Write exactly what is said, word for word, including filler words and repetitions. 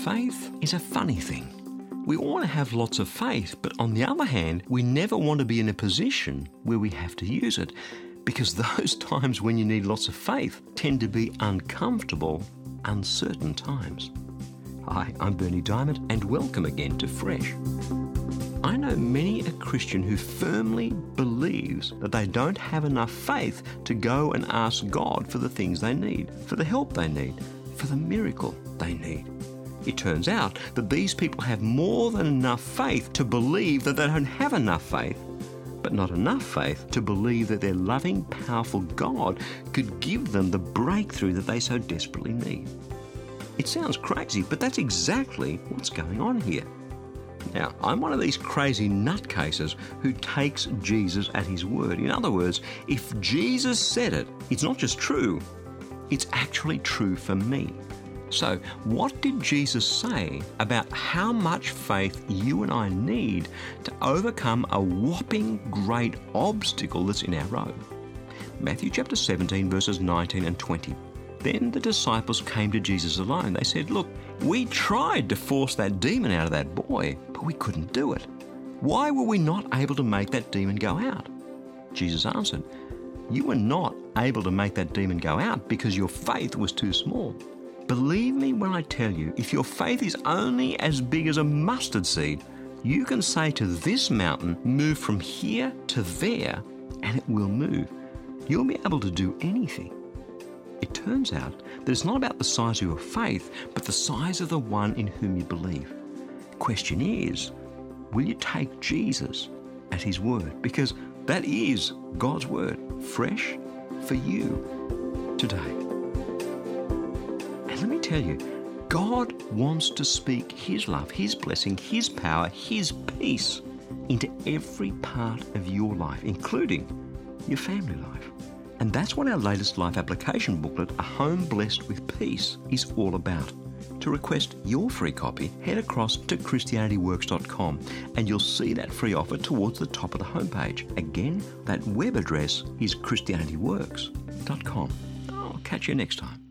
Faith is a funny thing. We want to have lots of faith, but on the other hand, we never want to be in a position where we have to use it, because those times when you need lots of faith tend to be uncomfortable, uncertain times. Hi, I'm Berni Dymet, and welcome again to Fresh. I know many a Christian who firmly believes that they don't have enough faith to go and ask God for the things they need, for the help they need, for the miracle they need. It turns out that these people have more than enough faith to believe that they don't have enough faith, but not enough faith to believe that their loving, powerful God could give them the breakthrough that they so desperately need. It sounds crazy, but that's exactly what's going on here. Now, I'm one of these crazy nutcases who takes Jesus at his word. In other words, if Jesus said it, it's not just true, it's actually true for me. So, what did Jesus say about how much faith you and I need to overcome a whopping great obstacle that's in our road? Matthew chapter seventeen, verses nineteen and twenty. Then the disciples came to Jesus alone. They said, "Look, we tried to force that demon out of that boy, but we couldn't do it. Why were we not able to make that demon go out?" Jesus answered, "You were not able to make that demon go out because your faith was too small. Believe me when I tell you, if your faith is only as big as a mustard seed, you can say to this mountain, 'Move from here to there,' and it will move. You'll be able to do anything." It turns out that it's not about the size of your faith, but the size of the one in whom you believe. The question is, will you take Jesus at his word? Because that is God's word, fresh for you today. Let me tell you, God wants to speak his love, his blessing, his power, his peace into every part of your life, including your family life. And that's what our latest life application booklet, A Home Blessed with Peace, is all about. To request your free copy, head across to Christianity Works dot com and you'll see that free offer towards the top of the homepage. Again, that web address is Christianity Works dot com. I'll catch you next time.